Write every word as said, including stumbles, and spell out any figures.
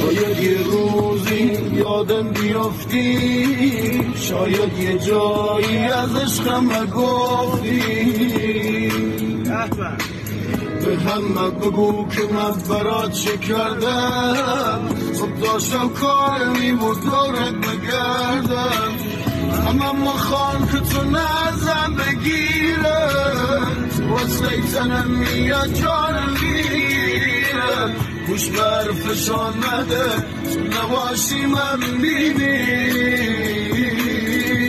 شاید یه روزی یادم بیافتی، شاید یه جایی از عشقم گفتی. به همه بگو که من برات چه کردم، خب داشتم کاری بود دورت بگردم. اما ما خان که تو نزم بگیره، وصله تنم میاد جانم میگیره. گوش بر فشان نده، تو نباشی من میبینی.